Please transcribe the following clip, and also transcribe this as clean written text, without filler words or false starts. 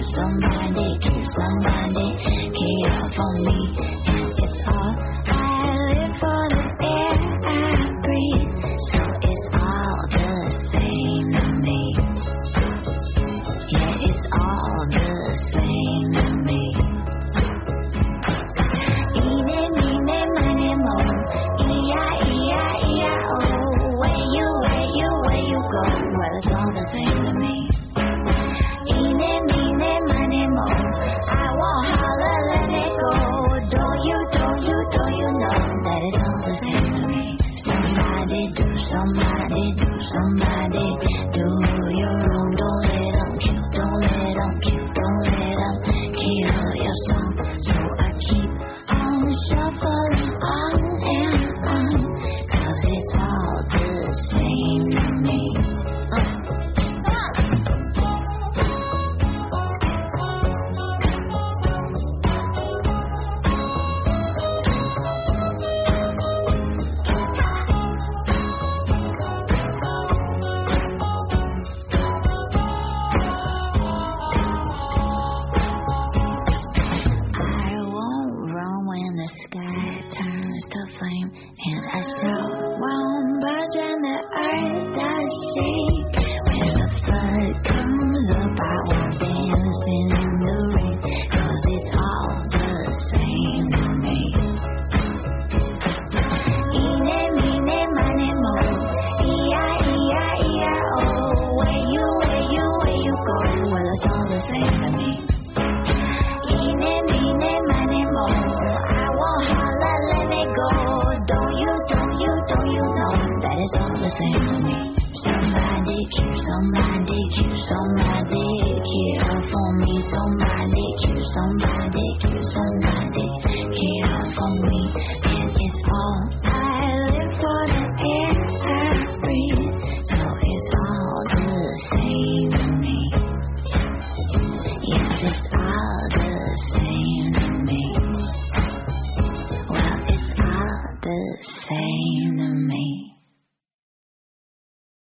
somebody, keep somebody care for me. And it's all I live for, the air I breathe. So it's all the same to me. Yeah, it's all the same to me. Eeny, meeny, miny, mo. E-I-E-I-E-I-O. Where you go? Well, it's all the same to me. Eeny, meeny, miny, mo. I won't holler, let it go. Don't you know that it's all the same to me? Somebody do, somebody do your wrong. Don't let 'em kill, don't let 'em kill, don't let 'em kill your song. So I keep on shuffling on and on, 'cause it's all the same to me. I won't run when the sky turns to flame, and I sure won't budge when the earth does shake. When the flood comes up, I won't dance in the rain, 'cause it's all the same to me. Eeny, meeny, miny, mo. E-I-E-I-E-I-O. Where you go? Well, it's all the same to me. Eeny, meeny, miny, mo. I won't holler, let it go. Don't you know that it's all the same to me? Somebody keep somebody care for me. Somebody keep somebody care for me. And it's all I live for, the air I breathe. So it's all the same to me. Yes, it's all the same to me. Well, it's all the same to me.